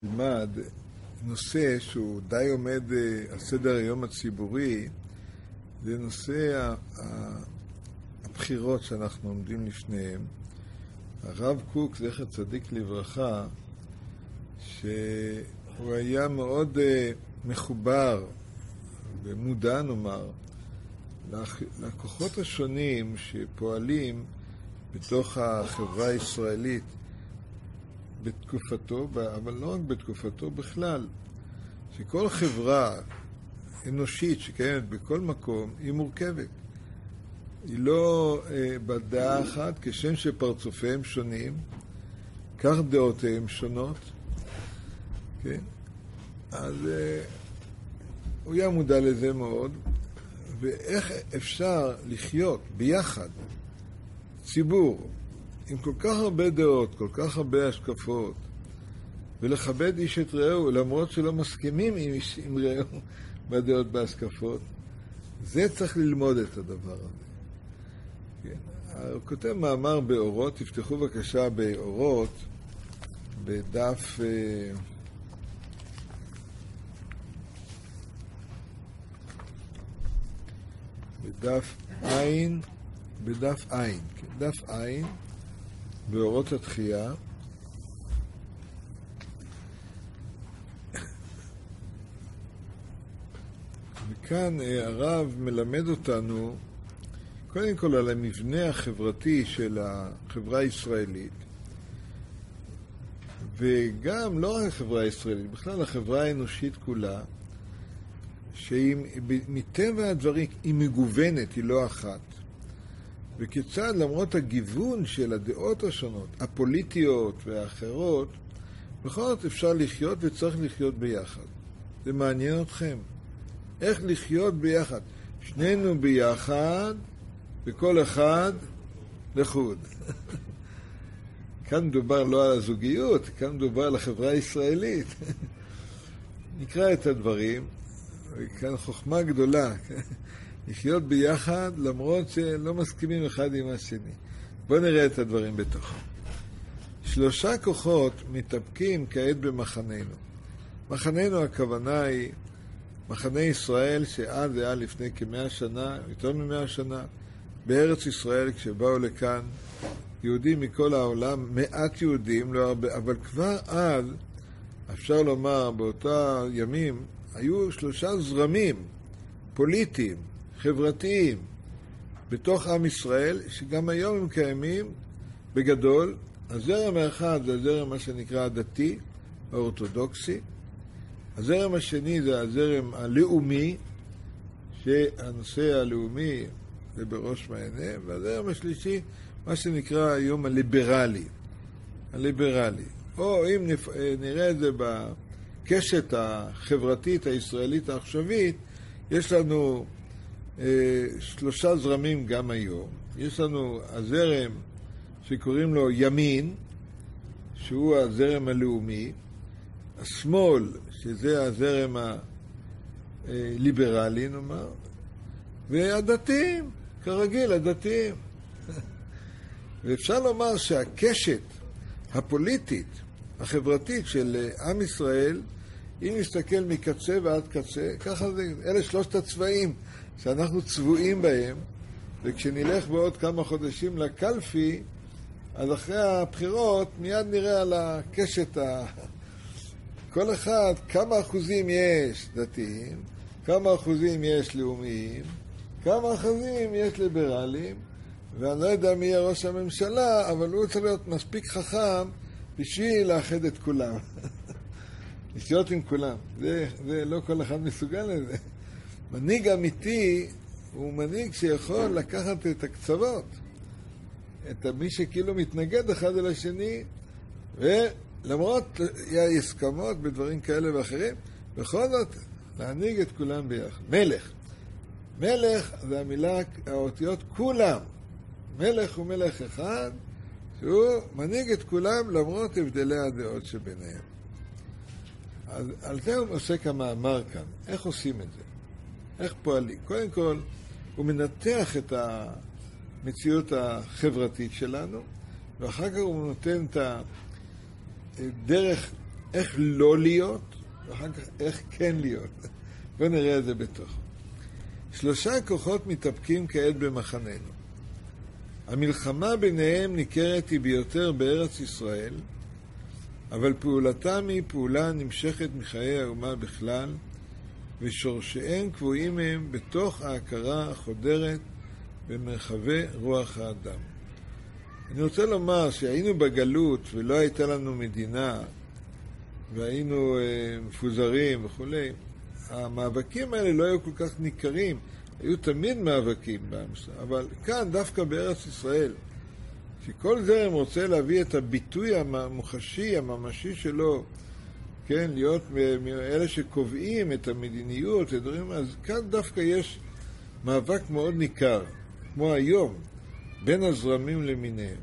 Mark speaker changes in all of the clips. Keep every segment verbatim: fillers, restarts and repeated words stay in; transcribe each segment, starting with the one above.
Speaker 1: נלמד נושא שהוא די עומד על סדר היום הציבורי, זה נושא הבחירות שאנחנו עומדים לפניהם. הרב קוק, זכר צדיק לברכה, שהוא היה מאוד מחובר ומודע, נאמר, לכוחות השונים שפועלים בתוך החברה הישראלית בתקופתו, אבל לא רק בתקופתו בכלל, שכל חברה אנושית שקיימת בכל מקום היא מורכבת. היא לא אה, בדעה אחת, כשם שפרצופיהם שונים, כך דעותיהם שונות. כן? אז אה, הוא היה מודע לזה מאוד, ואיך אפשר לחיות ביחד, ציבור, עם כל כך הרבה דעות, כל כך הרבה השקפות, ולכבד איש את רעהו, למרות שלא מסכימים עם, איש, עם רעהו בדעות בהשקפות, זה צריך ללמוד את הדבר הזה. כן. הוא כותב מאמר באורות, תפתחו בבקשה באורות, בדף... בדף עין, בדף עין, כן, דף עין, באורות התחייה. וכאן הרב מלמד אותנו קודם כל על המבנה החברתי של החברה הישראלית, וגם לא רק החברה הישראלית, בכלל החברה האנושית כולה, שהיא מטבע הדברים היא מגוונת, היא לא אחת. וכיצד למרות הגיוון של הדעות השונות, הפוליטיות והאחרות, בכל זאת אפשר לחיות וצריך לחיות ביחד. זה מעניין אתכם. איך לחיות ביחד? שנינו ביחד, וכל אחד לחוד. כאן מדובר לא על הזוגיות, כאן מדובר על החברה הישראלית. נקרא את הדברים, וכאן חוכמה גדולה. לחיות ביחד למרות שלא מסכימים אחד עם השני. בואו נראה את הדברים בתוכו. שלושה כוחות מתאפקים כעת במחננו. מחננו הכוונה היא מחנה ישראל, שאז היה לפני כמאה שנה, יותר ממאה שנה, בארץ ישראל כשבאו לכאן יהודים מכל העולם, מעט יהודים, לא הרבה, אבל כבר אז, אפשר לומר, באותה ימים, היו שלושה זרמים פוליטיים, חברתיים, בתוך עם ישראל, שגם היום הם קיימים בגדול. הזרם האחד זה הזרם מה שנקרא הדתי, האורתודוקסי. הזרם השני זה הזרם הלאומי, שהנושא הלאומי זה בראש מעייניהם, והזרם השלישי, מה שנקרא היום הליברלי. הליברלי. או אם נראה את זה בקשת החברתית הישראלית העכשווית, יש לנו אה, שלושה זרמים גם היום. יש לנו הזרם שקוראים לו ימין, שהוא הזרם הלאומי, השמאל, שזה הזרם הליברלי, נאמר, והדתיים, כרגיל, הדתיים. ואפשר לומר שהקשת הפוליטית, החברתית של עם ישראל, אם נסתכל מקצה ועד קצה, ככה זה, אלה שלושת הצבעים שאנחנו צבועים בהם, וכשנלך בעוד כמה חודשים לקלפי, אז אחרי הבחירות מיד נראה על הקשת ה... כל אחד, כמה אחוזים יש דתיים, כמה אחוזים יש לאומיים, כמה אחוזים יש ליברליים, ואני לא יודע מי יהיה ראש הממשלה, אבל הוא צריך להיות מספיק חכם בשביל לאחד את כולם. לשיות עם כולם. זה, זה לא כל אחד מסוגל לזה. מנהיג אמיתי הוא מנהיג שיכול לקחת את הקצוות, את מי שכאילו מתנגד אחד אל השני, ולמרות הסכמות בדברים כאלה ואחרים, בכל זאת להנהיג את כולם ביחד. מלך. מלך זה המילה, האותיות כולם. מלך הוא מלך אחד, שהוא מנהיג את כולם למרות הבדלי הדעות שביניהם. אז על זה הוא עוסק המאמר כאן. איך עושים את זה? איך פועלים? קודם כל, הוא מנתח את המציאות החברתית שלנו, ואחר כך הוא נותן את הדרך איך לא להיות, ואחר כך איך כן להיות. בואו נראה את זה בתוך. שלושה כוחות מתאפקים כעת במחננו. המלחמה ביניהם ניכרת היא ביותר בארץ ישראל, אבל פעולתם היא פעולה נמשכת מחיי האומה בכלל, ושורשיהם קבועים הם בתוך ההכרה החודרת במרחבי רוח האדם. אני רוצה לומר שהיינו בגלות ולא הייתה לנו מדינה, והיינו אה, מפוזרים וכו'. המאבקים האלה לא היו כל כך ניכרים, היו תמיד מאבקים באמסה, אבל כאן דווקא בארץ ישראל, שכל זרם רוצה להביא את הביטוי המוחשי, הממשי שלו, כן, להיות מאלה שקובעים את המדיניות, אז כאן דווקא יש מאבק מאוד ניכר, כמו היום, בין הזרמים למיניהם.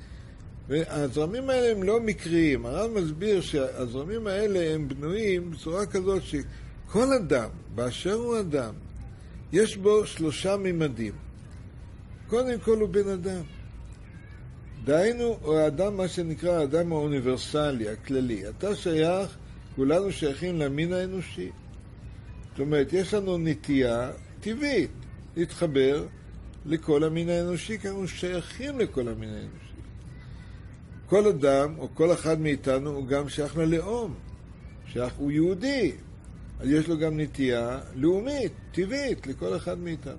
Speaker 1: והזרמים האלה הם לא מקריים. הרב מסביר שהזרמים האלה הם בנויים בצורה כזאת שכל אדם, באשר הוא אדם, יש בו שלושה ממדים. קודם כל הוא בן אדם. דהיינו, הוא האדם, מה שנקרא האדם האוניברסלי, הכללי. אתה שייך, כולנו שייכים למין האנושי. זאת אומרת, יש לנו נטייה טבעית להתחבר לכל המין האנושי, כי אנחנו שייכים לכל המין האנושי. כל אדם, או כל אחד מאיתנו, הוא גם שייך ללאום. שייך, הוא יהודי. אז יש לו גם נטייה לאומית, טבעית, לכל אחד מאיתנו.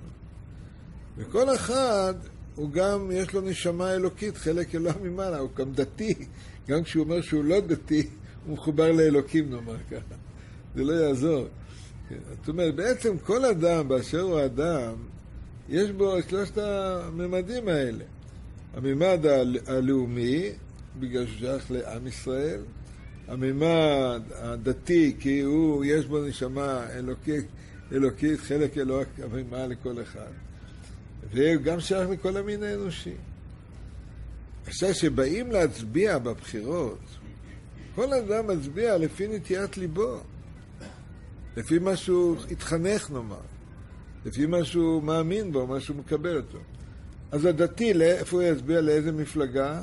Speaker 1: וכל אחד, הוא גם, יש לו נשמה אלוקית, חלק אלוה ממעלה, הוא גם דתי. גם כשהוא אומר שהוא לא דתי, הוא מחובר לאלוקים, נאמר ככה. זה לא יעזור. זאת אומרת, בעצם כל אדם, באשר הוא אדם, יש בו שלושת הממדים האלה. הממד הלאומי, בגלל שהוא שייך לעם ישראל, הממד הדתי, כי הוא, יש בו נשמה אלוקית, אלוקית חלק אלוה ממעלה לכל אחד. והוא גם שייך לכל המין האנושי. עכשיו, שבאים להצביע בבחירות, כל אדם מצביע לפי נטיית ליבו, לפי מה שהוא התחנך, נאמר, לפי מה שהוא מאמין בו, מה שהוא מקבל אותו. אז הדתי, איפה הוא יצביע, לאיזה מפלגה?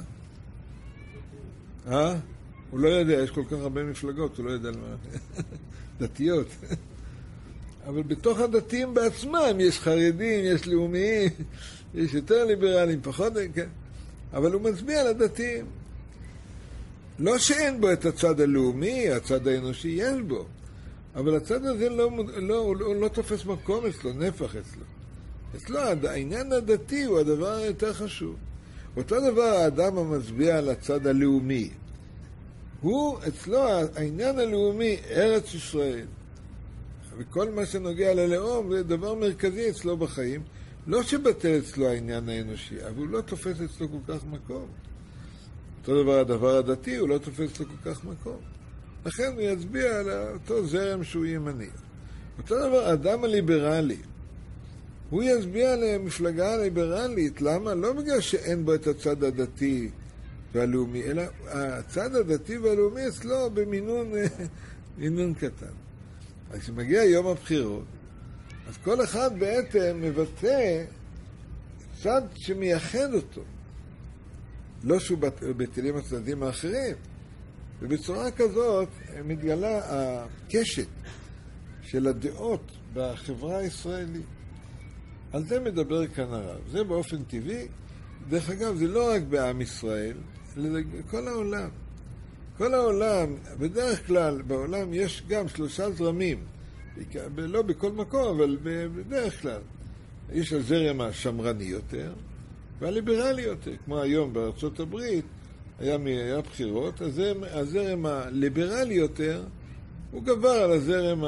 Speaker 1: אה? הוא לא יודע, יש כל כך הרבה מפלגות, הוא לא יודע למה. דתיות. אבל בתוך הדתיים בעצמם יש חרדים, יש לאומיים, יש יותר ליברלים, פחות, כן. אבל הוא מצביע לדתיים. לא שאין בו את הצד הלאומי, הצד האנושי, יש בו. אבל הצד הזה לא, לא, הוא לא, הוא לא תופס מקום אצלו, נפח אצלו. אצלו העניין הדתי הוא הדבר היותר חשוב. אותו דבר האדם המצביע על הצד הלאומי. הוא, אצלו העניין הלאומי, ארץ ישראל. וכל מה שנוגע ללאום זה דבר מרכזי אצלו בחיים. לא שבטל אצלו העניין האנושי, אבל הוא לא תופס אצלו כל כך מקום. אותו דבר הדבר הדתי, הוא לא תופס אצלו כל כך מקום. לכן הוא יצביע על אותו זרם שהוא ימני. אותו דבר, האדם הליברלי. הוא יצביע למפלגה הליברלית. למה? לא בגלל שאין בו את הצד הדתי והלאומי, אלא הצד הדתי והלאומי אצלו במינון מינון קטן. אז כשמגיע יום הבחירות, אז כל אחד בעצם מבטא צד שמייחד אותו. לא שהוא בטלים הצדדים האחרים. ובצורה כזאת מתגלה הקשת של הדעות בחברה הישראלית. על זה מדבר כאן הרב. זה באופן טבעי. דרך אגב, זה לא רק בעם ישראל, אלא כל העולם. כל העולם, בדרך כלל בעולם יש גם שלושה זרמים. לא בכל מקום, אבל בדרך כלל. יש הזרם השמרני יותר, והליברלי יותר. כמו היום בארצות הברית, היה, היה בחירות, הזרם, הזרם הליברלי יותר, הוא גבר על הזרם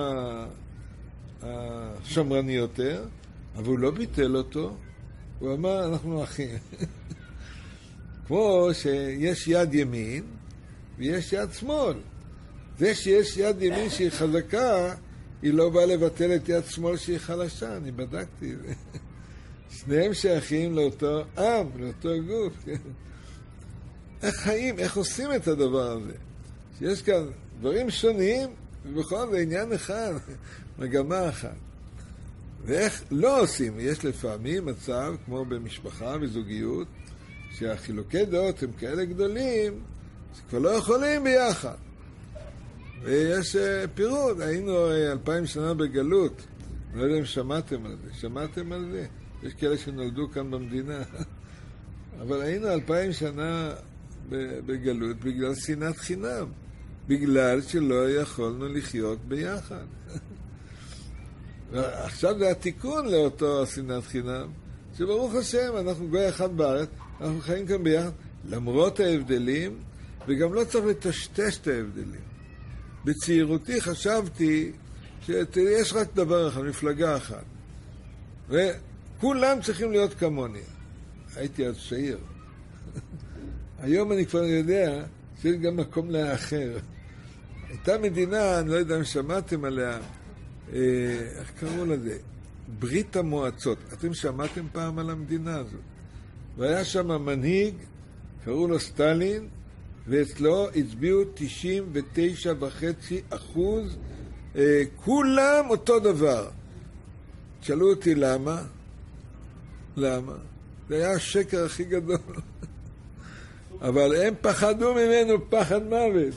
Speaker 1: השמרני יותר, אבל הוא לא ביטל אותו, הוא אמר, אנחנו אחים. כמו שיש יד ימין, ויש יד שמאל. זה שיש יד ימין שהיא חזקה, היא לא באה לבטל את יד שמאל שהיא חלשה, אני בדקתי. שניהם שייכים לאותו עם, לאותו גוף. איך חיים, איך עושים את הדבר הזה? שיש כאן דברים שונים, ובכל זה עניין אחד, מגמה אחת. ואיך לא עושים? יש לפעמים מצב, כמו במשפחה וזוגיות, שהחילוקי דעות הם כאלה גדולים, שכבר לא יכולים ביחד. ויש פירוט, היינו אלפיים שנה בגלות. אני לא יודע אם שמעתם על זה. שמעתם על זה? יש כאלה שנולדו כאן במדינה. אבל היינו אלפיים שנה בגלות בגלל שנאת חינם. בגלל שלא יכולנו לחיות ביחד. עכשיו זה התיקון לאותו שנאת חינם, שברוך השם, אנחנו גוי אחד בארץ, אנחנו חיים כאן ביחד, למרות ההבדלים, וגם לא צריך לטשטש את ההבדלים. בצעירותי חשבתי שיש רק דבר אחד, מפלגה אחת. וכולם צריכים להיות כמוני. הייתי אז צעיר. היום אני כבר יודע שיש גם מקום לאחר. הייתה מדינה, אני לא יודע אם שמעתם עליה, איך קראו לזה? ברית המועצות. אתם שמעתם פעם על המדינה הזאת? והיה שם מנהיג, קראו לו סטלין, ואצלו הצביעו תשעים ותשע וחצי אחוז, אה, כולם אותו דבר. שאלו אותי למה? למה? זה היה השקר הכי גדול. אבל הם פחדו ממנו פחד מוות.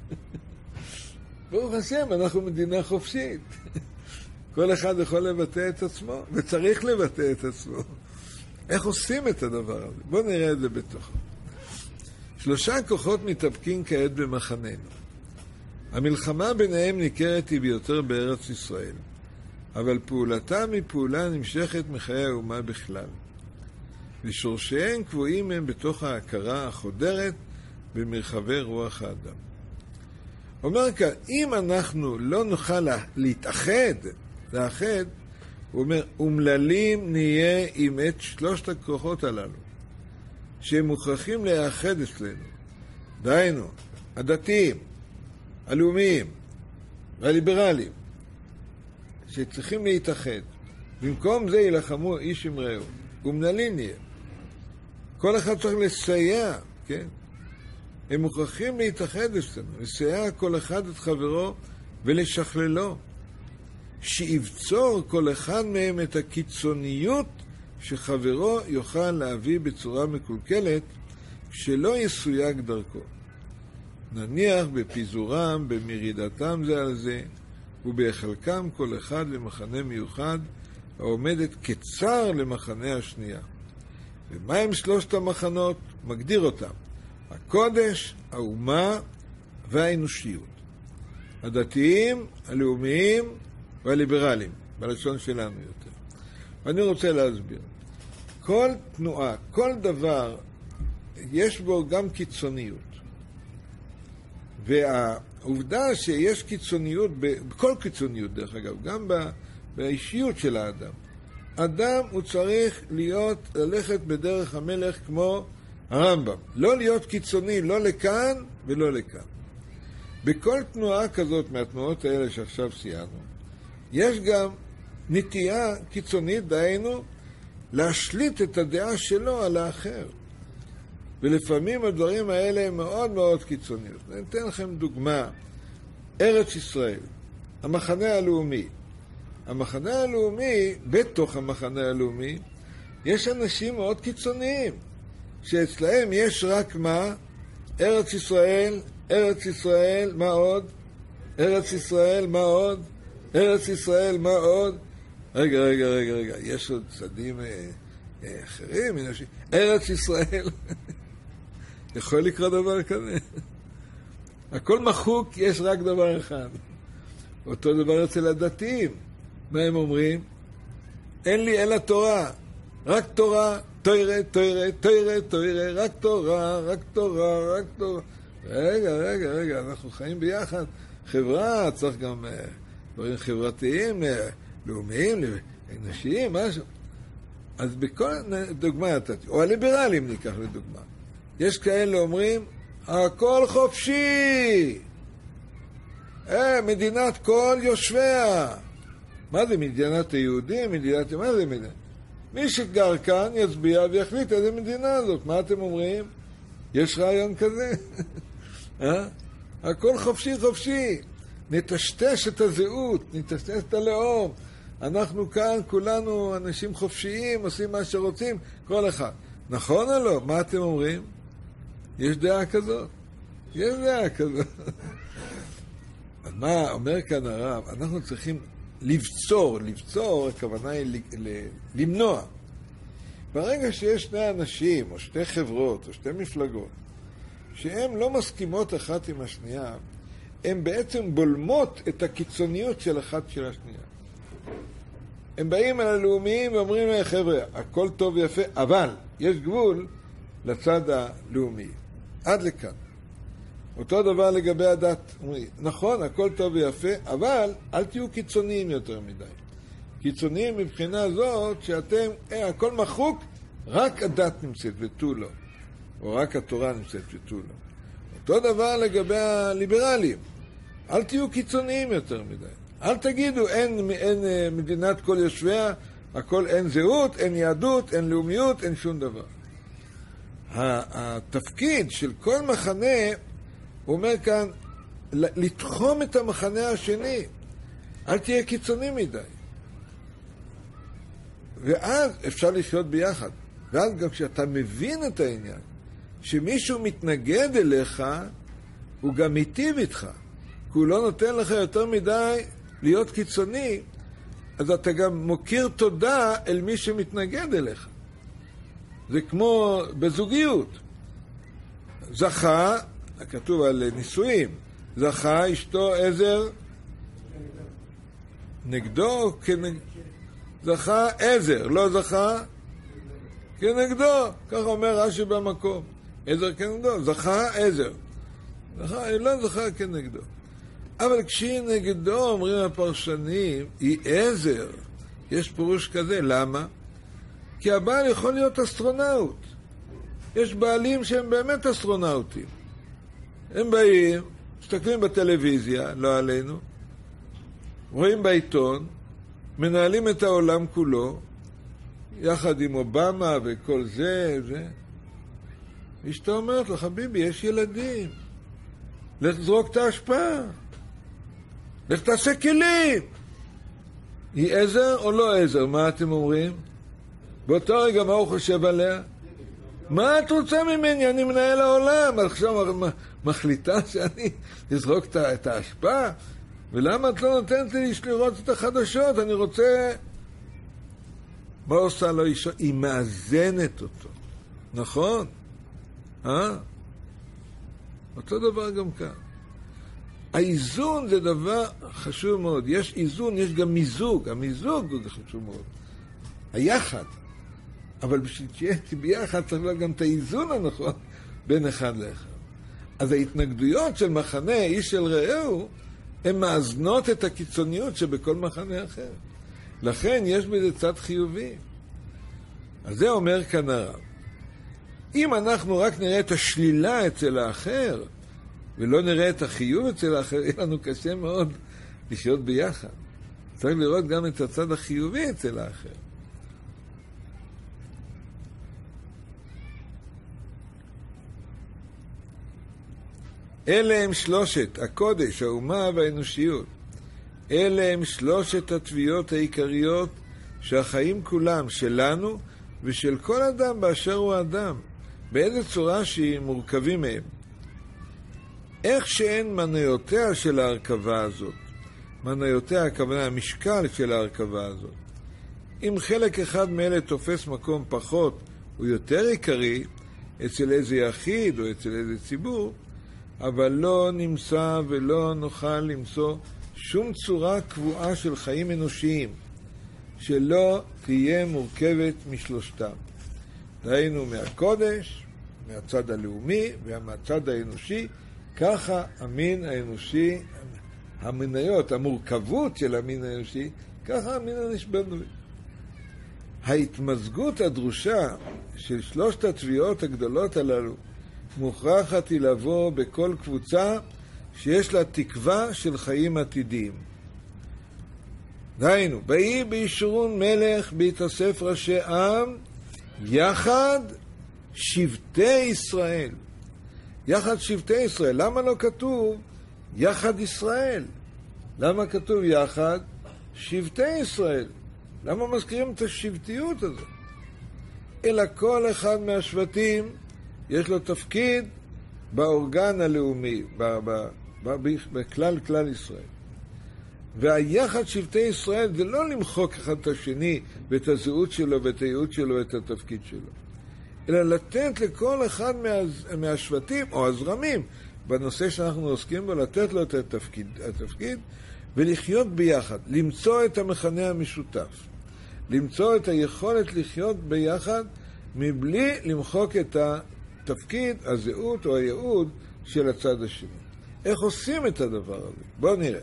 Speaker 1: ברוך השם, אנחנו מדינה חופשית. כל אחד יכול לבטא את עצמו, וצריך לבטא את עצמו. איך עושים את הדבר הזה? בואו נראה את זה בתוכו. שלושה כוחות מתאבקים כעת במחננו. המלחמה ביניהם ניכרת היא ביותר בארץ ישראל, אבל פעולתם היא פעולה נמשכת מחיי האומה בכלל. ושורשיהם קבועים הם בתוך ההכרה החודרת במרחבי רוח האדם. אומר כאן, אם אנחנו לא נוכל להתאחד, לאחד, הוא אומר, אומללים נהיה עם את שלושת הכוחות הללו, שהם מוכרחים לאחד אצלנו. דהיינו, הדתיים, הלאומיים והליברליים, שצריכים להתאחד. במקום זה ילחמו איש עם רעהו. אומללים נהיה. כל אחד צריך לסייע, כן? הם מוכרחים להתאחד אצלנו, לסייע כל אחד את חברו ולשכללו. שיבצור כל אחד מהם את הקיצוניות שחברו יוכל להביא בצורה מקולקלת, שלא יסויג דרכו. נניח בפיזורם, במרידתם זה על זה, ובחלקם כל אחד למחנה מיוחד, העומדת כצר למחנה השנייה. ומה הם שלושת המחנות? מגדיר אותם. הקודש, האומה והאנושיות. הדתיים, הלאומיים והליברליים, בלשון שלנו יותר. ואני רוצה להסביר. כל תנועה, כל דבר, יש בו גם קיצוניות. והעובדה שיש קיצוניות, בכל קיצוניות דרך אגב, גם באישיות של האדם. אדם הוא צריך להיות, ללכת בדרך המלך כמו הרמב"ם. לא להיות קיצוני, לא לכאן ולא לכאן. בכל תנועה כזאת מהתנועות האלה שעכשיו סייענו, יש גם נטייה קיצונית, דהיינו, להשליט את הדעה שלו על האחר. ולפעמים הדברים האלה הם מאוד מאוד קיצוניות. אני אתן לכם דוגמה. ארץ ישראל, המחנה הלאומי. המחנה הלאומי, בתוך המחנה הלאומי, יש אנשים מאוד קיצוניים, שאצלהם יש רק מה? ארץ ישראל, ארץ ישראל, מה עוד? ארץ ישראל, מה עוד? ארץ ישראל, מה עוד? רגע, רגע, רגע, רגע, יש עוד צדים אה, אה, אחרים, אנשים. ארץ ישראל. יכול לקרוא דבר כזה? הכל מחוק, יש רק דבר אחד. אותו דבר אצל הדתיים. מה הם אומרים? אין לי אלא תורה. רק תורה, תורה, תורה, תורה, תורה, רק תורה, רק תורה, רק תורה. רגע, רגע, רגע, אנחנו חיים ביחד. חברה, צריך גם דברים חברתיים, לאומיים, אנושיים, משהו. אז בכל דוגמה, או הליברלים ניקח לדוגמה. יש כאלה אומרים, הכל חופשי. אה, מדינת כל יושביה. מה זה מדינת היהודים? מדינת... מה זה מדינה? מי שגר כאן יצביע ויחליט איזה מדינה הזאת. מה אתם אומרים? יש רעיון כזה? אה? הכל חופשי חופשי. נטשטש את הזהות, נטשטש את הלאום. אנחנו כאן כולנו אנשים חופשיים, עושים מה שרוצים, כל אחד. נכון או לא? מה אתם אומרים? יש דעה כזאת? יש דעה כזאת. מה אומר כאן הרב? אנחנו צריכים לבצור, לבצור, הכוונה היא ל- ל- למנוע. ברגע שיש שני אנשים, או שתי חברות, או שתי מפלגות, שהן לא מסכימות אחת עם השנייה, הן בעצם בולמות את הקיצוניות של אחת של השנייה. הם באים על הלאומיים ואומרים להם, חבר'ה, הכל טוב ויפה, אבל יש גבול לצד הלאומי. עד לכאן. אותו דבר לגבי הדת. אומרים, נכון, הכל טוב ויפה, אבל אל תהיו קיצוניים יותר מדי. קיצוניים מבחינה זאת שאתם, אה, הכל מחוק, רק הדת נמצאת ותו לא. או רק התורה נמצאת ותו לא. אותו דבר לגבי הליברלים. אל תהיו קיצוניים יותר מדי. אל תגידו, אין, אין מדינת כל יושביה, הכל אין זהות, אין יהדות, אין לאומיות, אין שום דבר. התפקיד של כל מחנה, הוא אומר כאן, לתחום את המחנה השני. אל תהיה קיצוני מדי. ואז אפשר לחיות ביחד. ואז גם כשאתה מבין את העניין, שמישהו מתנגד אליך, הוא גם מיטיב איתך. כי הוא לא נותן לך יותר מדי להיות קיצוני, אז אתה גם מוקיר תודה אל מי שמתנגד אליך. זה כמו בזוגיות. זכה, כתוב על נישואים, זכה אשתו עזר נגדו, כנג... זכה עזר, לא זכה כנגדו, כך אומר רש"י במקום. עזר כנגדו, זכה עזר. זכה, לא זכה כנגדו. אבל כשהיא נגדו, אומרים הפרשנים, היא עזר. יש פירוש כזה, למה? כי הבעל יכול להיות אסטרונאוט. יש בעלים שהם באמת אסטרונאוטים. הם באים, מסתכלים בטלוויזיה, לא עלינו, רואים בעיתון, מנהלים את העולם כולו, יחד עם אובמה וכל זה, זה. אשתו אומרת לו, חביבי, יש ילדים. לך תזרוק את ההשפעה. לך תעשה כלים. היא עזר או לא עזר? מה אתם אומרים? באותו רגע מה הוא חושב עליה? מה את רוצה ממני? אני מנהל העולם. עכשיו מחליטה שאני אזרוק את ההשפעה? ולמה את לא נותנת לי לראות את החדשות? אני רוצה... מה עושה לו אישה? היא מאזנת אותו. נכון? אה? אותו דבר גם כאן. האיזון זה דבר חשוב מאוד. יש איזון, יש גם מיזוג. המיזוג הוא חשוב מאוד. היחד. אבל בשביל שיהיה ביחד צריך להיות גם את האיזון הנכון בין אחד לאחד. אז ההתנגדויות של מחנה, איש של רעהו, הן מאזנות את הקיצוניות שבכל מחנה אחר. לכן יש בזה צד חיובי. אז זה אומר כאן הרב. אם אנחנו רק נראה את השלילה אצל האחר, ולא נראה את החיוב אצל האחר, יהיה לנו קשה מאוד לחיות ביחד. צריך לראות גם את הצד החיובי אצל האחר. אלה הם שלושת, הקודש, האומה והאנושיות. אלה הם שלושת התביעות העיקריות שהחיים כולם, שלנו ושל כל אדם באשר הוא אדם, באיזה צורה שהיא מורכבים מהם. איך שאין מניותיה של ההרכבה הזאת, מניותיה הכוונה המשקל של ההרכבה הזאת. אם חלק אחד מאלה תופס מקום פחות או יותר עיקרי, אצל איזה יחיד או אצל איזה ציבור, אבל לא נמצא ולא נוכל למצוא שום צורה קבועה של חיים אנושיים שלא תהיה מורכבת משלושתם. דהיינו מהקודש, מהצד הלאומי ומהצד האנושי, ככה המין האנושי, המניות, המורכבות של המין האנושי, ככה המין האנושי בנוי. ההתמזגות הדרושה של שלושת התביעות הגדולות הללו מוכרחת היא לבוא בכל קבוצה שיש לה תקווה של חיים עתידיים. דהיינו, באי בישורון מלך בהתאסף ראשי עם, יחד שבטי ישראל. יחד שבטי ישראל. למה לא כתוב יחד ישראל? למה כתוב יחד שבטי ישראל? למה מזכירים את השבטיות הזאת? אלא כל אחד מהשבטים יש לו תפקיד באורגן הלאומי, בכלל כלל ישראל. והיחד שבטי ישראל זה לא למחוק אחד את השני ואת הזהות שלו ואת הייעוד שלו ואת התפקיד שלו, אלא לתת לכל אחד מה, מהשבטים או הזרמים בנושא שאנחנו עוסקים בו, לתת לו את התפקיד, התפקיד ולחיות ביחד, למצוא את המכנה המשותף, למצוא את היכולת לחיות ביחד מבלי למחוק את התפקיד, הזהות או הייעוד של הצד השני. איך עושים את הדבר הזה? בואו נראה.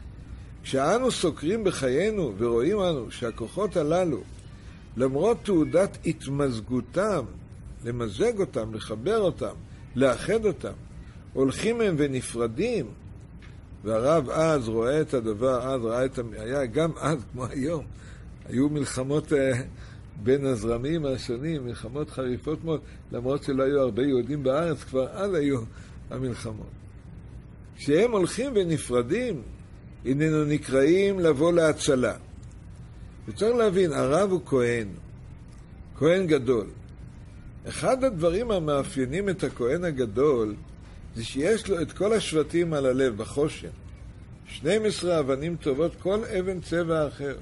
Speaker 1: כשאנו סוקרים בחיינו ורואים אנו שהכוחות הללו, למרות תעודת התמזגותם, למזג אותם, לחבר אותם, לאחד אותם, הולכים מהם ונפרדים, והרב אז רואה את הדבר, אז ראה את, היה גם אז כמו היום, היו מלחמות בין הזרמים השונים, מלחמות חריפות מאוד, למרות שלא היו הרבה יהודים בארץ, כבר אז היו המלחמות. כשהם הולכים ונפרדים, איננו נקראים לבוא להצלה. וצריך להבין, הרב הוא כהן, כהן גדול. אחד הדברים המאפיינים את הכהן הגדול, זה שיש לו את כל השבטים על הלב, בחושן. שתים עשרה אבנים טובות, כל אבן צבע אחר.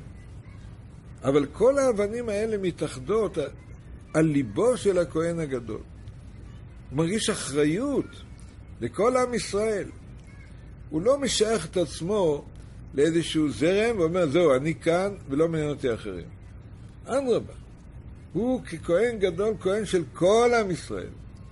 Speaker 1: אבל כל האבנים האלה מתאחדות על ליבו של הכהן הגדול. הוא מרגיש אחריות לכל עם ישראל. הוא לא משייך את עצמו לאיזשהו זרם ואומר, זהו, אני כאן ולא מעניין אותי אחרים. אדרבה, הוא ככהן גדול, כהן של כל עם ישראל.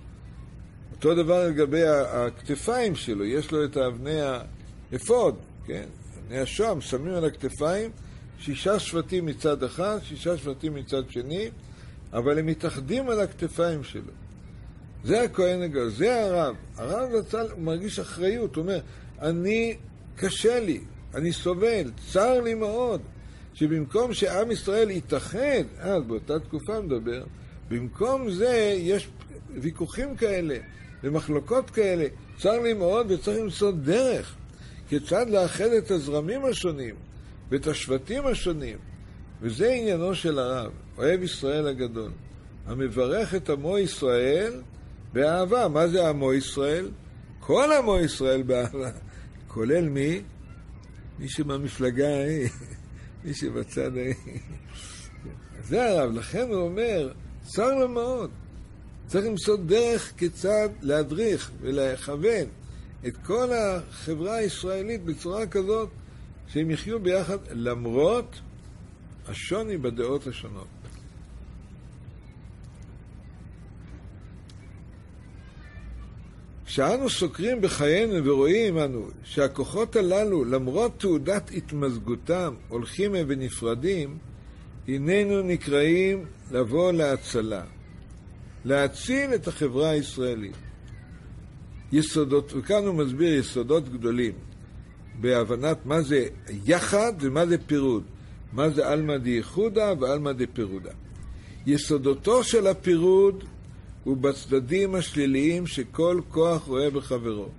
Speaker 1: אותו דבר לגבי הכתפיים שלו, יש לו את האבני האפוד, כן? אבני השוהם, שמים על הכתפיים, שישה שבטים מצד אחד, שישה שבטים מצד שני, אבל הם מתאחדים על הכתפיים שלו. זה הכהן הגדול, זה הרב. הרב לצל, הוא מרגיש אחריות, הוא אומר, אני, קשה לי, אני סובל, צר לי מאוד, שבמקום שעם ישראל יתאחד, אז באותה תקופה מדבר, במקום זה יש ויכוחים כאלה, ומחלוקות כאלה, צר לי מאוד וצריך למצוא דרך, כיצד לאחד את הזרמים השונים, ואת השבטים השונים, וזה עניינו של הרב, אוהב ישראל הגדול, המברך את עמו ישראל באהבה. מה זה עמו ישראל? כל עמו ישראל באהבה, כולל מי? מי שבמפלגה ההיא, מי שבצד ההיא. זה הרב, לכן הוא אומר, צר לו מאוד, צריך למצוא דרך כיצד להדריך ולכוון את כל החברה הישראלית בצורה כזאת שהם יחיו ביחד למרות השוני בדעות השונות. כשאנו סוקרים בחיינו ורואים אנו שהכוחות הללו למרות תעודת התמזגותם הולכים ונפרדים, איננו נקראים לבוא להצלה, להציל את החברה הישראלית. יסודות, וכאן הוא מסביר יסודות גדולים בהבנת מה זה יחד ומה זה פירוד, מה זה אלמא דייחודה ואלמא דפירודה. יסודותו של הפירוד הוא בצדדים השליליים שכל כוח רואה בחברו.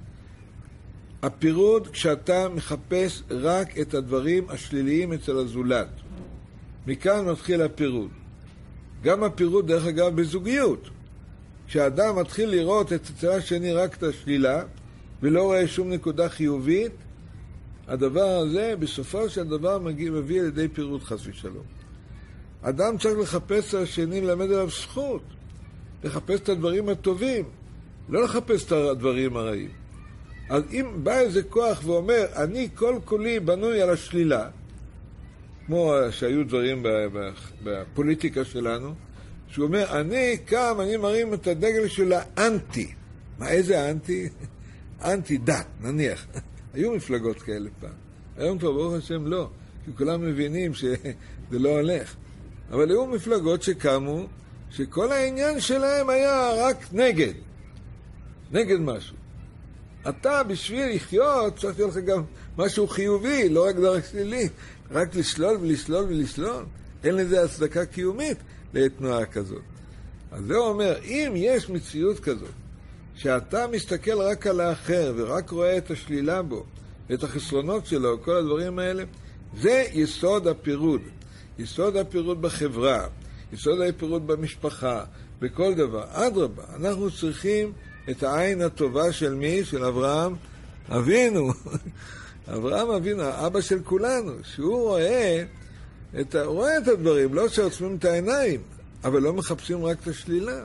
Speaker 1: הפירוד כשאתה מחפש רק את הדברים השליליים אצל הזולת. מכאן מתחיל הפירוד. גם הפירוד דרך אגב בזוגיות. כשאדם מתחיל לראות את אצל השני רק את השלילה ולא רואה שום נקודה חיובית, הדבר הזה בסופו של דבר מגיע, מביא לידי פירוד חס ושלום. אדם צריך לחפש את השני, ללמד עליו זכות. לחפש את הדברים הטובים, לא לחפש את הדברים הרעים. אז אם בא איזה כוח ואומר, אני כל כולי בנוי על השלילה, כמו שהיו דברים בפוליטיקה שלנו, שהוא אומר, אני קם, אני מרים את הדגל של האנטי. מה, איזה אנטי? אנטי דת, נניח. היו מפלגות כאלה פעם. היום כבר ברוך השם לא, כי כולם מבינים שזה לא הולך. אבל היו מפלגות שקמו, שכל העניין שלהם היה רק נגד. נגד משהו. אתה בשביל לחיות, צריך להיות לך גם משהו חיובי, לא רק דרך שלילי. רק לשלול ולשלול ולשלול. אין לזה הצדקה קיומית לתנועה כזאת. אז זה אומר, אם יש מציאות כזאת, שאתה מסתכל רק על האחר ורק רואה את השלילה בו, את החסרונות שלו, כל הדברים האלה, זה יסוד הפירוד. יסוד הפירוד בחברה, יסוד הפירוד במשפחה, בכל דבר. אדרבה, אנחנו צריכים את העין הטובה של מי? של אברהם אבינו. אברהם אבינו, האבא של כולנו, שהוא רואה את, ה... רואה את הדברים, לא שעוצמים את העיניים, אבל לא מחפשים רק את השלילה.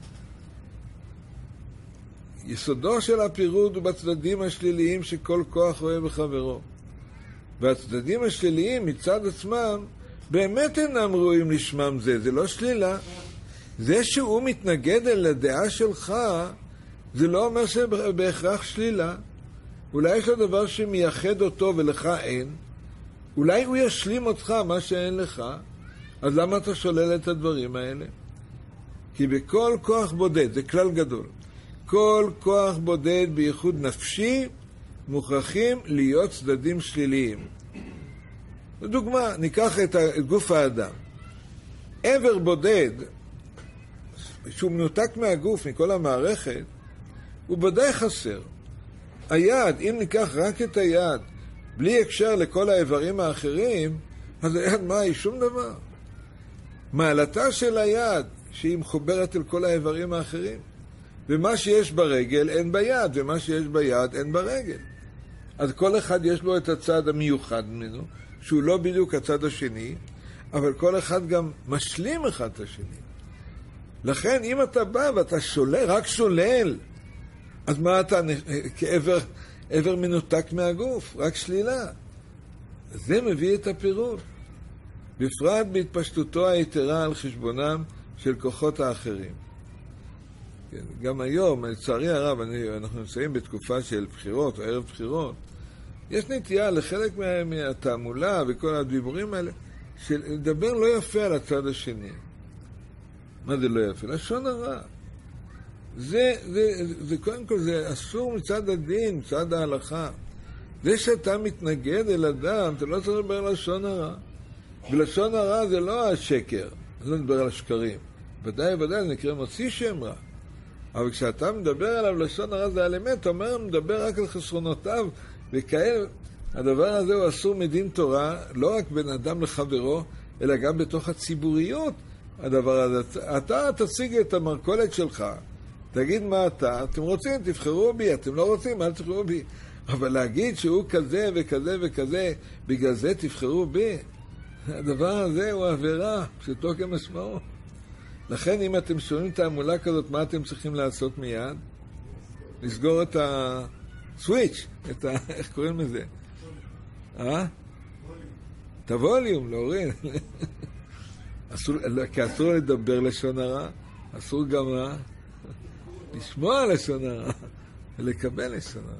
Speaker 1: יסודו של הפירוד הוא בצדדים השליליים שכל כוח רואה בחברו. והצדדים השליליים מצד עצמם באמת אינם ראויים לשמם זה, זה לא שלילה. זה שהוא מתנגד אל הדעה שלך, זה לא אומר שבהכרח שלילה. אולי יש לו דבר שמייחד אותו ולך אין. אולי הוא ישלים אותך מה שאין לך. אז למה אתה שולל את הדברים האלה? כי בכל כוח בודד, זה כלל גדול, כל כוח בודד בייחוד נפשי מוכרחים להיות צדדים שליליים. לדוגמה, ניקח את גוף האדם. עבר בודד, שהוא מנותק מהגוף, מכל המערכת, הוא בוודאי חסר. היד, אם ניקח רק את היד, בלי הקשר לכל האיברים האחרים, אז היד מה היא? שום דבר. מעלתה של היד, שהיא מחוברת אל כל האיברים האחרים. ומה שיש ברגל אין ביד, ומה שיש ביד אין ברגל. אז כל אחד יש לו את הצד המיוחד ממנו, שהוא לא בדיוק הצד השני, אבל כל אחד גם משלים אחד את השני. לכן אם אתה בא ואתה שולל, רק שולל, אז מה אתה כעבר עבר מנותק מהגוף, רק שלילה. זה מביא את הפירוד. בפרט בהתפשטותו היתרה על חשבונם של כוחות האחרים. גם היום, לצערי הרב, אני, אנחנו נמצאים בתקופה של בחירות או ערב בחירות, יש נטייה לחלק מה, מהתעמולה וכל הדיבורים האלה, של לדבר לא יפה על הצד השני. מה זה לא יפה? לשון הרע. זה, זה, זה, קודם כל, זה אסור מצד הדין, מצד ההלכה. זה שאתה מתנגד אל אדם, אתה לא צריך לדבר על לשון הרע. ולשון הרע זה לא השקר, זה לא מדבר על השקרים. ודאי ודאי זה נקרא מוציא שם רע. אבל כשאתה מדבר עליו לשון הרע זה על אמת, אתה אומר, מדבר רק על חסרונותיו וכאלה. הדבר הזה הוא אסור מדין תורה, לא רק בין אדם לחברו, אלא גם בתוך הציבוריות. הדבר הזה, אתה תציג את המרכולת שלך, תגיד מה אתה, אתם רוצים, תבחרו בי, אתם לא רוצים, אל תבחרו בי. אבל להגיד שהוא כזה וכזה וכזה, בגלל זה תבחרו בי, הדבר הזה הוא עבירה, פשוטו כמשמעו. לכן אם אתם שומעים תעמולה כזאת, מה אתם צריכים לעשות מיד? לסגור את הסוויץ', את ה... איך קוראים לזה? אה? את הווליום, להוריד. אסור, כי אסור לדבר לשון הרע, אסור גם מה? לשמוע לשון הרע, ולקבל לשון הרע.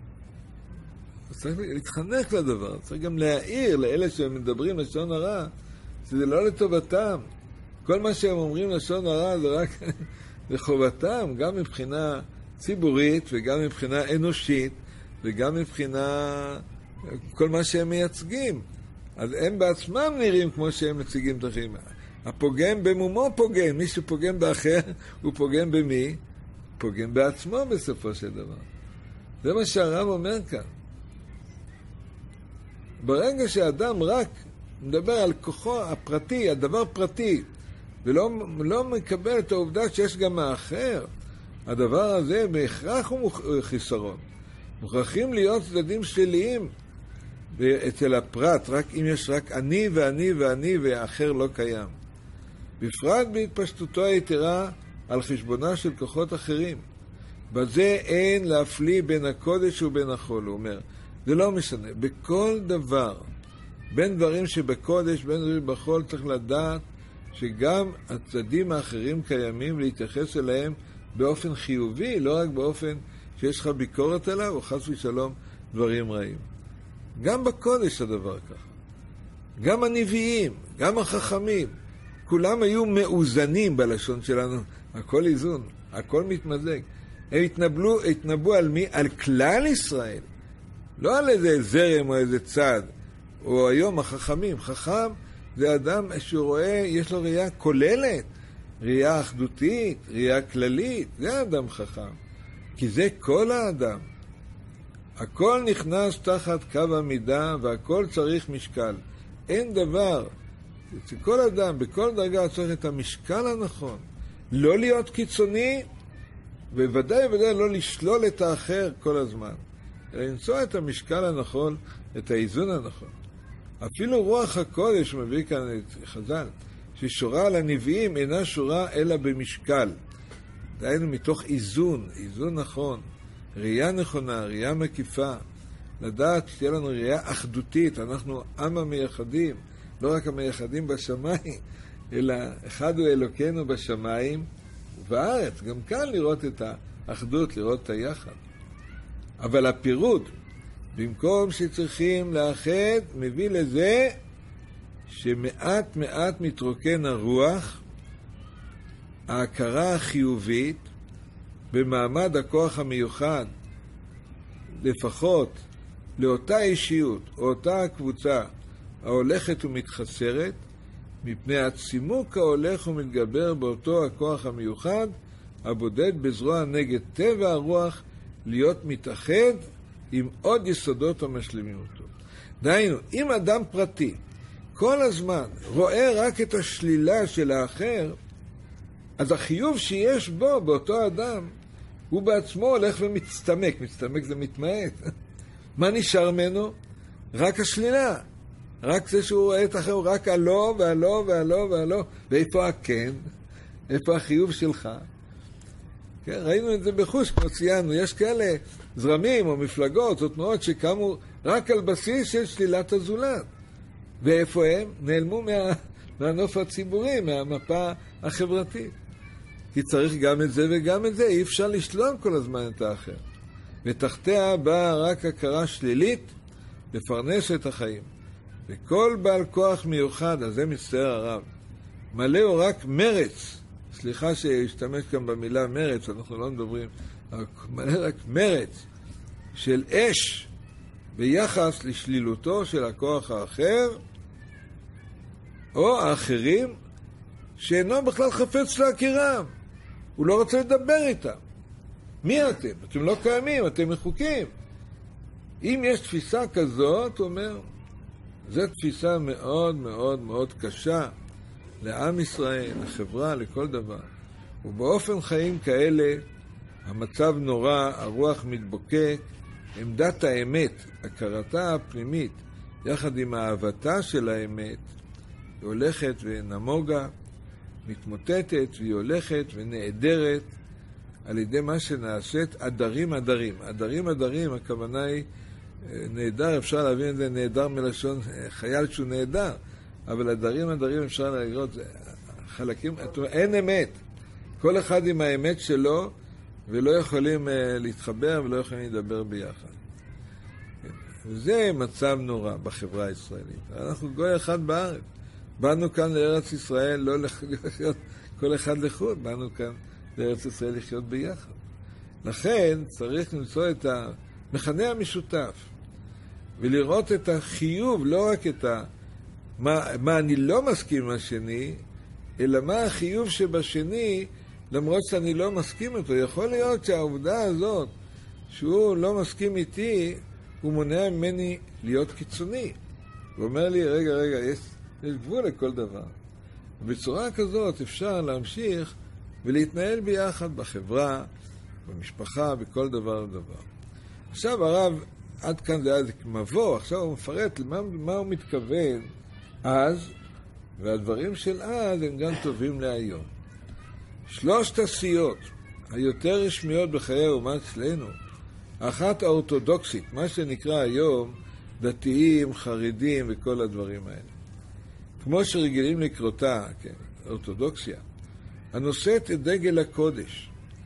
Speaker 1: צריך להתחנך לדבר, צריך גם להעיר לאלה שמדברים לשון הרע, שזה לא לטובתם. כל מה שהם אומרים לשון הרע זה רק לחובתם, גם מבחינה ציבורית וגם מבחינה אנושית וגם מבחינה כל מה שהם מייצגים. אז הם בעצמם נראים כמו שהם מציגים את אחרים. הפוגם במומו פוגם, מי שפוגם באחר הוא פוגם במי? פוגם בעצמו בסופו של דבר. זה מה שהרב אומר כאן. ברגע שאדם רק מדבר על כוחו הפרטי, הדבר פרטי, ולא לא מקבל את העובדה שיש גם האחר, הדבר הזה בהכרח הוא חיסרון. מוכרחים להיות צדדים שליליים אצל הפרט, רק אם יש רק אני ואני ואני והאחר לא קיים. בפרט בהתפשטותו היתרה על חשבונה של כוחות אחרים. בזה אין להפליא בין הקודש ובין החול, הוא אומר. זה לא משנה. בכל דבר, בין דברים שבקודש, בין דברים בחול, צריך לדעת שגם הצדדים האחרים קיימים להתייחס אליהם באופן חיובי, לא רק באופן שיש לך ביקורת עליו, או חס ושלום דברים רעים. גם בקודש הדבר ככה. גם הנביאים, גם החכמים, כולם היו מאוזנים בלשון שלנו. הכל איזון, הכל מתמזג. הם התנבלו, התנבאו על מי? על כלל ישראל. לא על איזה זרם או איזה צד. או היום החכמים. חכם זה אדם שהוא רואה, יש לו ראייה כוללת, ראייה אחדותית, ראייה כללית. זה אדם חכם. כי זה כל האדם. הכל נכנס תחת קו המידה והכל צריך משקל. אין דבר. כל אדם, בכל דרגה צריך את המשקל הנכון. לא להיות קיצוני, וודאי וודאי לא לשלול את האחר כל הזמן. אלא למצוא את המשקל הנכון, את האיזון הנכון. אפילו רוח הקודש מביא כאן את חז"ל, ששורה על הנביאים אינה שורה אלא במשקל. דהיינו מתוך איזון, איזון נכון, ראייה נכונה, ראייה מקיפה, לדעת שתהיה לנו ראייה אחדותית, אנחנו עם המייחדים, לא רק המייחדים בשמיים, אלא אחד הוא אלוקינו בשמיים ובארץ, גם כאן לראות את האחדות, לראות את היחד. אבל הפירוד, במקום שצריכים לאחד, מביא לזה שמעט מעט מתרוקן הרוח, ההכרה החיובית במעמד הכוח המיוחד, לפחות לאותה אישיות או אותה הקבוצה ההולכת ומתחסרת, מפני הצימוק ההולך ומתגבר באותו הכוח המיוחד, הבודד בזרוע נגד טבע הרוח להיות מתאחד עם עוד יסודות המשלימים אותו. דהיינו, אם אדם פרטי כל הזמן רואה רק את השלילה של האחר, אז החיוב שיש בו, באותו אדם, הוא בעצמו הולך ומצטמק. מצטמק זה מתמעט. מה נשאר ממנו? רק השלילה. רק זה שהוא רואה את האחר, רק הלא והלא והלא והלא. ואיפה הכן? איפה החיוב שלך? כן, ראינו את זה בחוש, כמו ציינו. יש כאלה זרמים או מפלגות או תנועות שקמו רק על בסיס של שלילת הזולת. ואיפה הם? נעלמו מה, מהנוף הציבורי, מהמפה החברתית. כי צריך גם את זה וגם את זה, אי אפשר לשלום כל הזמן את האחר. ותחתיה באה רק הכרה שלילית לפרנס את החיים. וכל בעל כוח מיוחד, אז זה מצטער הרב, מלא הוא רק מרץ, סליחה שהשתמש כאן במילה מרץ, אנחנו לא מדברים, מלא רק מרץ של אש ביחס לשלילותו של הכוח האחר, או האחרים, שאינו בכלל חפץ להכירם. הוא לא רוצה לדבר איתם. מי אתם? אתם לא קיימים, אתם מחוקים. אם יש תפיסה כזאת, הוא אומר, זו תפיסה מאוד מאוד מאוד קשה לעם ישראל, לחברה, לכל דבר. ובאופן חיים כאלה, המצב נורא, הרוח מתבוקק, עמדת האמת, הכרתה הפנימית, יחד עם אהבתה של האמת, היא הולכת ונמוגה, מתמוטטת, והיא הולכת ונעדרת על ידי מה שנעשית עדרים עדרים. עדרים עדרים, הכוונה היא נהדר, אפשר להבין את זה נהדר מלשון חייל שהוא נהדר, אבל עדרים עדרים אפשר לראות, חלקים, אין אמת. כל אחד עם האמת שלו, ולא יכולים להתחבר ולא יכולים לדבר ביחד. וזה מצב נורא בחברה הישראלית. אנחנו גוי אחד בארץ. באנו כאן לארץ ישראל, לא לחיות כל אחד לחוד, באנו כאן לארץ ישראל לחיות ביחד. לכן צריך למצוא את המכנה המשותף, ולראות את החיוב, לא רק את ה... מה, מה אני לא מסכים עם השני, אלא מה החיוב שבשני, למרות שאני לא מסכים איתו. יכול להיות שהעובדה הזאת, שהוא לא מסכים איתי, הוא מונע ממני להיות קיצוני. הוא אומר לי, רגע, רגע, יש, יש גבול לכל דבר. בצורה כזאת אפשר להמשיך ולהתנהל ביחד בחברה, במשפחה, בכל דבר ודבר. עכשיו הרב, עד כאן זה היה מבוא, עכשיו הוא מפרט למה מה הוא מתכוון אז, והדברים של אז הם גם טובים להיום. שלושת הסיעות היותר רשמיות בחיי האומה אצלנו, אחת האורתודוקסית, מה שנקרא היום דתיים, חרדים וכל הדברים האלה. כמו שרגילים לקרותה, כן, אורתודוקסיה, הנושאת את דגל הקודש.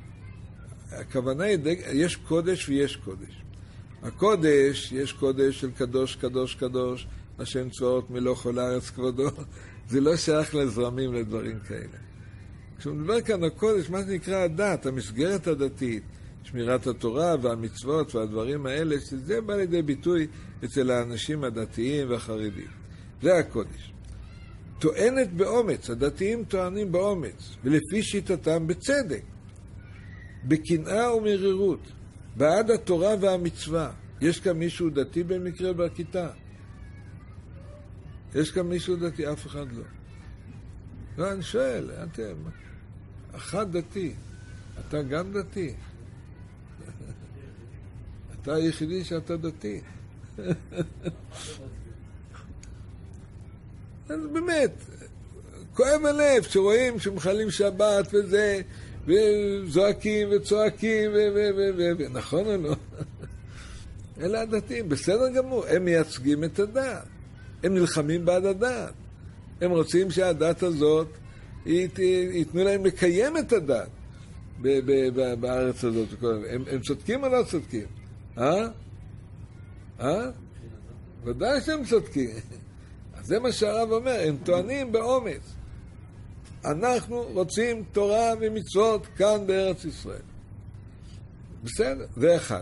Speaker 1: הכוונה היא, דג... יש קודש ויש קודש. הקודש, יש קודש של קדוש, קדוש, קדוש, השם צבאות מלוא כל הארץ כבודו. זה לא שייך לזרמים, לדברים כאלה. כשהוא מדבר כאן הקודש, מה שנקרא הדת, המסגרת הדתית, שמירת התורה והמצוות והדברים האלה, שזה בא לידי ביטוי אצל האנשים הדתיים והחרדים. זה הקודש. טוענת באומץ, הדתיים טוענים באומץ, ולפי שיטתם בצדק, בקנאה ומרירות, בעד התורה והמצווה. יש כאן מישהו דתי במקרה בכיתה? יש כאן מישהו דתי? אף אחד לא. לא, אני שואל, אתם, אחד דתי, אתה גם דתי? אתה היחידי שאתה דתי. אז באמת, כואב הלב שרואים שמחללים שבת וזה, וזועקים וצועקים, ונכון או לא? אלה הדתיים, בסדר גמור, הם מייצגים את הדת, הם נלחמים בעד הדת, הם רוצים שהדת הזאת, ייתנו להם לקיים את הדת בארץ הזאת. הם, הם צודקים או לא צודקים? אה? אה? ודאי שהם צודקים. אז זה מה שהרב אומר, הם טוענים באומץ. אנחנו רוצים תורה ומצוות כאן בארץ ישראל. בסדר, זה אחד.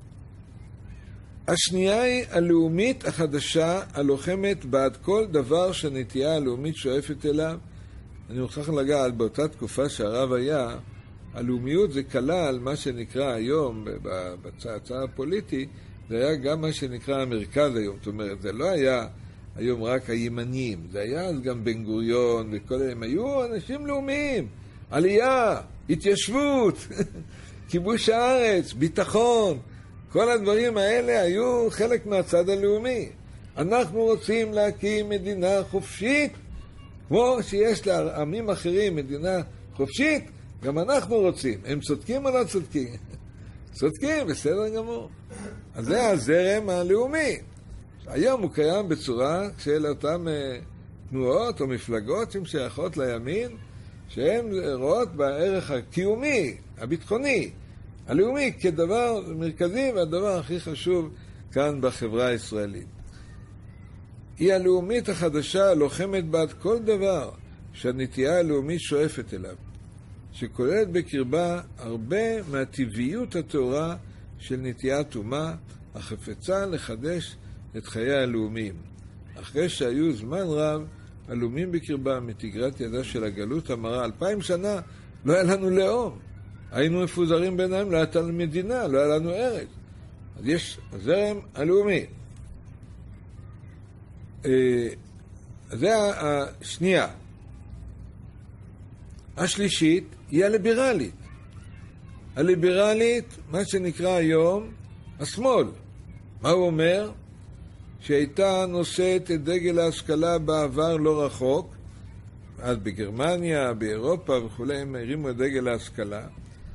Speaker 1: השנייה היא הלאומית החדשה, הלוחמת בעד כל דבר שהנטייה הלאומית שואפת אליו. אני מוכרח לגעת, באותה תקופה שהרב היה, הלאומיות זה כלל מה שנקרא היום, בצעצע הפוליטי, זה היה גם מה שנקרא המרכז היום. זאת אומרת, זה לא היה היום רק הימנים, זה היה אז גם בן גוריון וכל אלה, הם היו אנשים לאומיים, עלייה, התיישבות, כיבוש הארץ, ביטחון, כל הדברים האלה היו חלק מהצד הלאומי. אנחנו רוצים להקים מדינה חופשית, כמו שיש לעמים אחרים מדינה חופשית, גם אנחנו רוצים. הם צודקים או לא צודקים? צודקים, בסדר גמור. אז זה הזרם הלאומי. היום הוא קיים בצורה של אותם תנועות או מפלגות שהן שייכות לימין, שהן רואות בערך הקיומי, הביטחוני, הלאומי, כדבר מרכזי והדבר הכי חשוב כאן בחברה הישראלית. היא הלאומית החדשה לוחמת בעד כל דבר שהנטייה הלאומית שואפת אליו, שכוללת בקרבה הרבה מהטבעיות התורה של נטיית אומה, החפצה לחדש את חיי הלאומיים. אחרי שהיו זמן רב הלאומים בקרבה מתגרת ידה של הגלות המרה, אלפיים שנה לא היה לנו לאום. היינו מפוזרים ביניהם, לא הייתה לנו מדינה, לא היה לנו ארץ. אז יש הזרם הלאומי. זה השנייה. השלישית היא הליברלית. הליברלית, מה שנקרא היום, השמאל. מה הוא אומר? שהייתה נושאת את דגל ההשכלה בעבר לא רחוק, אז בגרמניה, באירופה וכו', הם הרימו את דגל ההשכלה.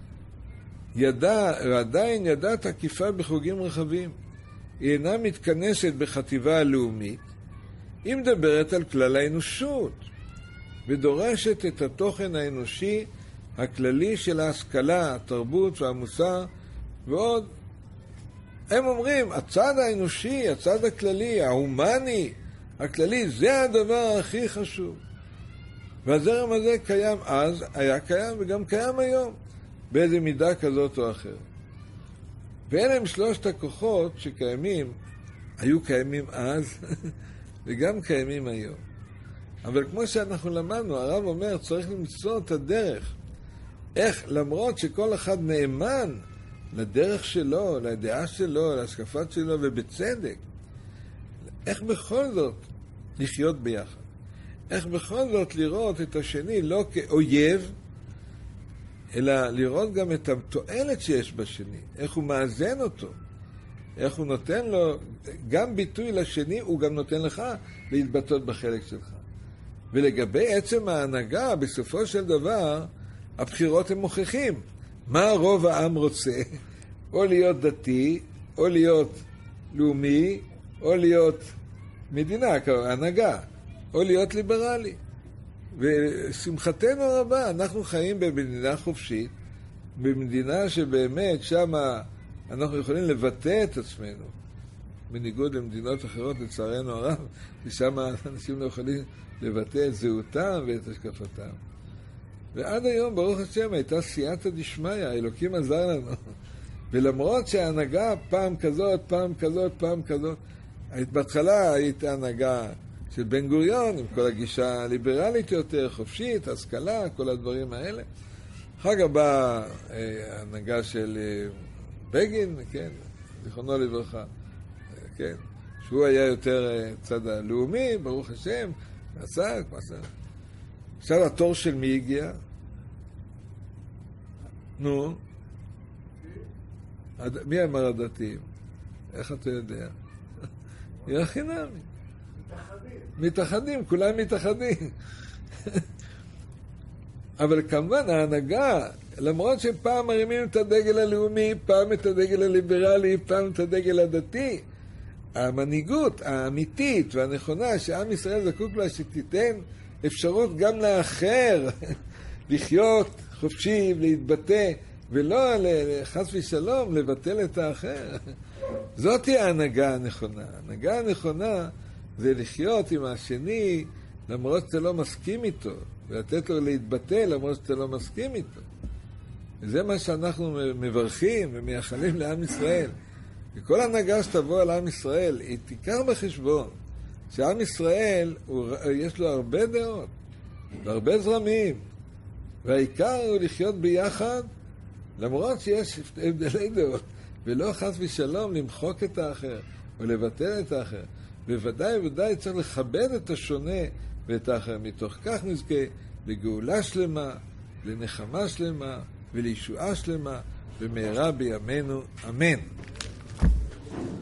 Speaker 1: ידע, ועדיין ידעה תקיפה בחוגים רחבים. היא אינה מתכנסת בחטיבה הלאומית, היא מדברת על כלל האנושות, ודורשת את התוכן האנושי הכללי של ההשכלה, התרבות והמוסר, ועוד. הם אומרים, הצד האנושי, הצד הכללי, ההומני, הכללי, זה הדבר הכי חשוב. והזרם הזה קיים אז, היה קיים וגם קיים היום, באיזה מידה כזאת או אחרת. ואלה הם שלושת הכוחות שקיימים, היו קיימים אז, וגם קיימים היום. אבל כמו שאנחנו למדנו, הרב אומר, צריך למצוא את הדרך. איך, למרות שכל אחד נאמן לדרך שלו, לדעה שלו, להשקפת שלו, ובצדק, איך בכל זאת לחיות ביחד? איך בכל זאת לראות את השני לא כאויב, אלא לראות גם את התועלת שיש בשני, איך הוא מאזן אותו, איך הוא נותן לו, גם ביטוי לשני הוא גם נותן לך להתבטאות בחלק שלך. ולגבי עצם ההנהגה, בסופו של דבר, הבחירות הם מוכיחים. מה רוב העם רוצה? או להיות דתי, או להיות לאומי, או להיות מדינה, הנהגה, או להיות ליברלי. ושמחתנו הרבה, אנחנו חיים במדינה חופשית, במדינה שבאמת שם אנחנו יכולים לבטא את עצמנו, בניגוד למדינות אחרות לצערנו הרב, ששם אנשים לא יכולים לבטא את זהותם ואת השקפתם. ועד היום, ברוך השם, הייתה סייעתא דשמיא, האלוקים עזר לנו. ולמרות שההנהגה פעם כזאת, פעם כזאת, פעם כזאת, בהתחלה הייתה הנהגה של בן גוריון, עם כל הגישה הליברלית יותר, חופשית, השכלה, כל הדברים האלה. אחר כך באה ההנהגה של בגין, כן, זיכרונו לברכה, כן, שהוא היה יותר צד הלאומי, ברוך השם, עסק, עסק. עכשיו התור של מי הגיע? נו, מי אמר הדתיים? איך אתה יודע? יהיה חינמי. מתאחדים. מתאחדים, כולם מתאחדים. אבל כמובן ההנהגה, למרות שפעם מרימים את הדגל הלאומי, פעם את הדגל הליברלי, פעם את הדגל הדתי, המנהיגות האמיתית והנכונה שעם ישראל זקוק לה, שתיתן אפשרות גם לאחר לחיות חופשי, להתבטא, ולא חס ושלום לבטל את האחר. זאת היא ההנהגה הנכונה. ההנהגה הנכונה זה לחיות עם השני למרות שאתה לא מסכים איתו, ולתת לו להתבטא למרות שאתה לא מסכים איתו. וזה מה שאנחנו מברכים ומייחלים לעם ישראל. וכל הנהגה שתבוא על עם ישראל, היא תיקח בחשבון שעם ישראל הוא, יש לו הרבה דעות והרבה זרמים, והעיקר הוא לחיות ביחד למרות שיש הבדלי דעות, ולא חס ושלום למחוק את האחר או לבטל את האחר. בוודאי ובוודאי צריך לכבד את השונה ואת האחר. מתוך כך נזכה לגאולה שלמה, לנחמה שלמה ולישועה שלמה במהרה בימינו, אמן.